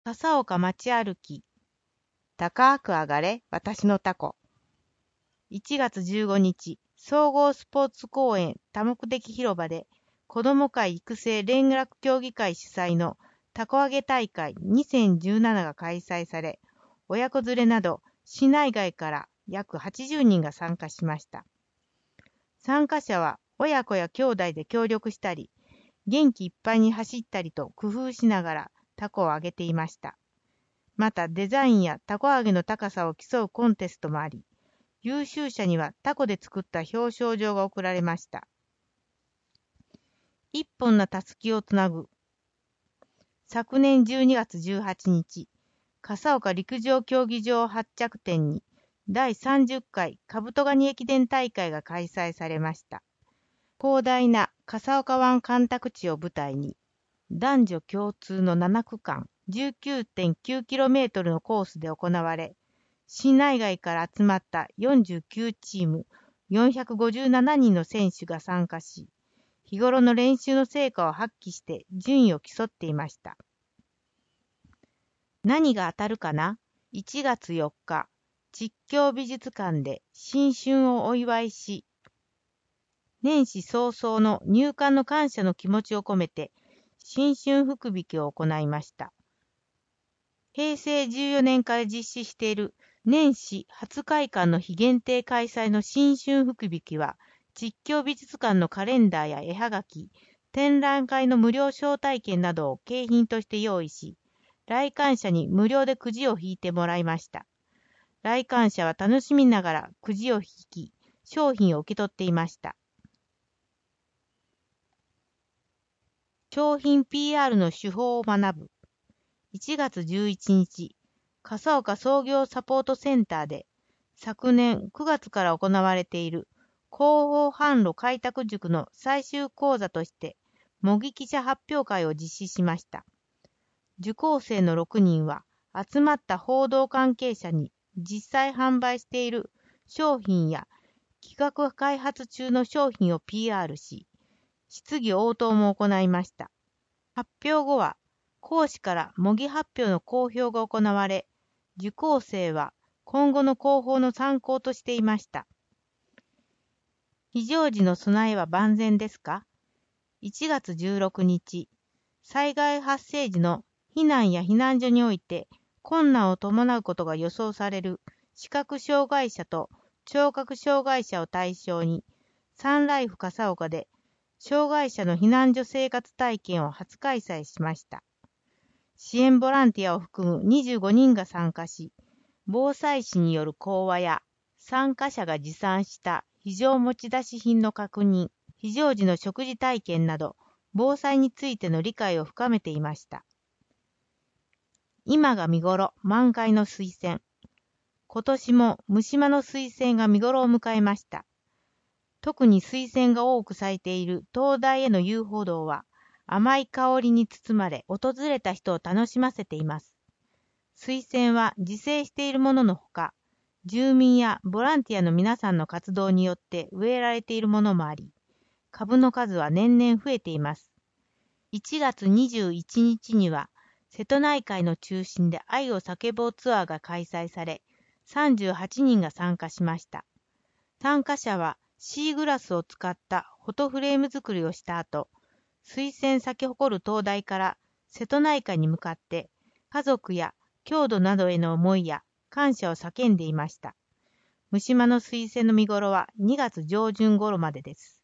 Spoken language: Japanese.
笠岡町歩き。高く上がれ、私のタコ。1月15日、総合スポーツ公園多目的広場で、子ども会育成連絡協議会主催のタコ揚げ大会2017が開催され、親子連れなど市内外から約80人が参加しました。参加者は親子や兄弟で協力したり、元気いっぱいに走ったりと工夫しながらタコを揚げていました。またデザインやタコ揚げの高さを競うコンテストもあり、優秀者にはタコで作った表彰状が贈られました。一本のたすきをつなぐ。昨年12月18日、笠岡陸上競技場発着点に第30回カブトガニ駅伝大会が開催されました。広大な笠岡湾干拓地を舞台に、男女共通の7区間 19.9km のコースで行われ、市内外から集まった49チーム457人の選手が参加し、日頃の練習の成果を発揮して順位を競っていました。何が当たるかな ?1 月4日、実況美術館で新春をお祝いし、年始早々の入館の感謝の気持ちを込めて、新春福引きを行いました。平成14年から実施している年始初開館の日限定開催の新春福引きは、実況美術館のカレンダーや絵はがき、展覧会の無料招待券などを景品として用意し、来館者に無料でくじを引いてもらいました。来館者は楽しみながらくじを引き、商品を受け取っていました。商品 PR の手法を学ぶ。1月11日、笠岡創業サポートセンターで、昨年9月から行われている広報販路開拓塾の最終講座として、模擬記者発表会を実施しました。受講生の6人は、集まった報道関係者に実際販売している商品や企画開発中の商品を PR し、質疑応答も行いました。発表後は、講師から模擬発表の公表が行われ、受講生は今後の広報の参考としていました。非常時の備えは万全ですか ?1 月16日、災害発生時の避難や避難所において困難を伴うことが予想される視覚障害者と聴覚障害者を対象に、サンライフ笠岡で障害者の避難所生活体験を初開催しました。支援ボランティアを含む25人が参加し、防災士による講話や参加者が持参した非常持ち出し品の確認、非常時の食事体験など、防災についての理解を深めていました。今が見頃、満開の水仙。今年も虫間の水仙が見頃を迎えました。特に水仙が多く咲いている灯台への遊歩道は、甘い香りに包まれ、訪れた人を楽しませています。水仙は自生しているもののほか、住民やボランティアの皆さんの活動によって植えられているものもあり、株の数は年々増えています。1月21日には、瀬戸内海の中心で愛を叫ぼうツアーが開催され、38人が参加しました。参加者はシーグラスを使ったフォトフレーム作りをした後、水仙咲き誇る灯台から瀬戸内海に向かって家族や郷土などへの思いや感謝を叫んでいました。虫間の水仙の見頃は2月上旬頃までです。